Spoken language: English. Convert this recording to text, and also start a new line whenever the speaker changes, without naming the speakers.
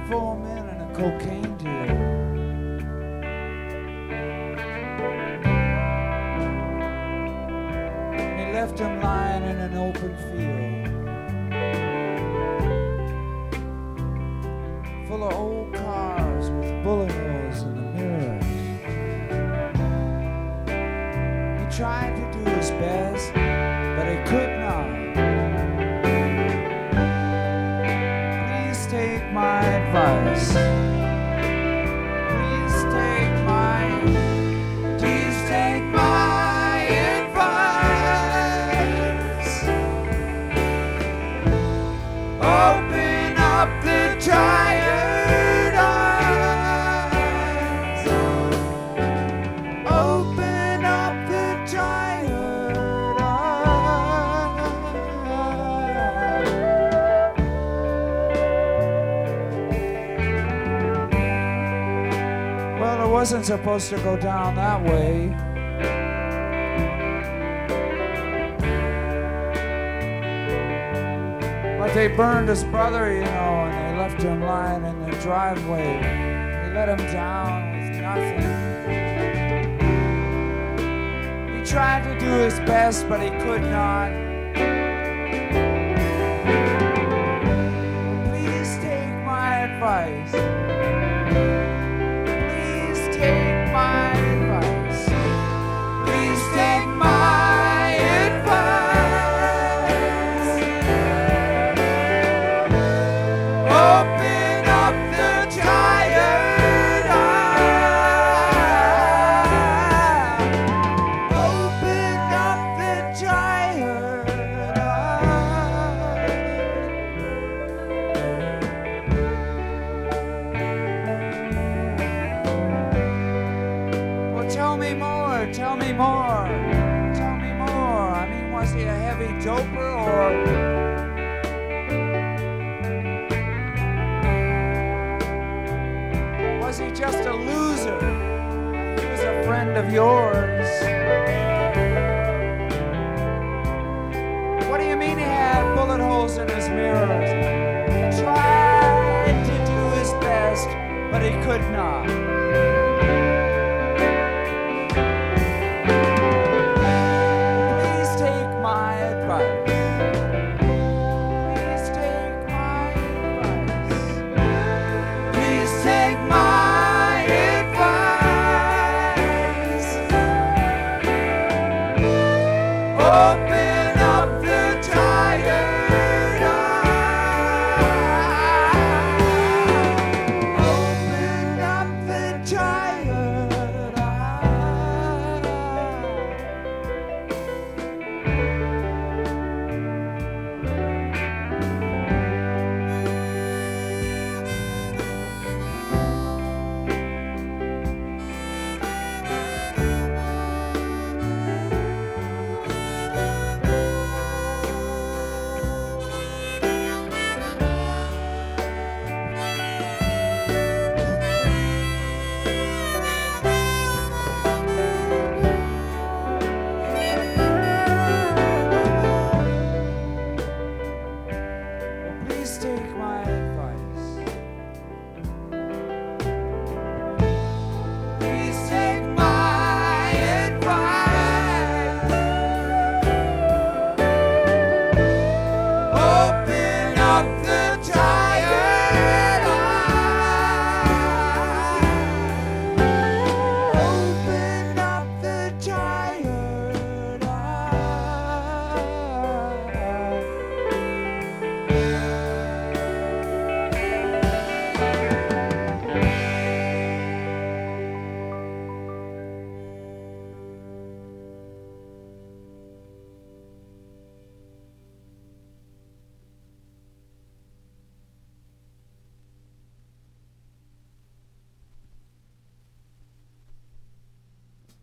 foreman and a cocaine dealer. He left him lying in an open field, full of old cars with bullet holes in the mirrors. He tried to do his best, but he could not. Please take my advice. Please take my advice. Open up the tired eyes. Open up the tired eyes. Well, it wasn't supposed to go down that way. But they burned his brother, you know, and they left him lying in the driveway. They let him down with nothing. He tried to do his best, but he could not. Please take my advice. Please take my advice. Please take my advice. Open up the tired eye. Open up the tired eye. Well, tell me more, tell me more, tell me more. I mean, was he a heavy doper or... was he just a loser? He was a friend of yours. What do you mean he had bullet holes in his mirrors? He tried to do his best, but he could not.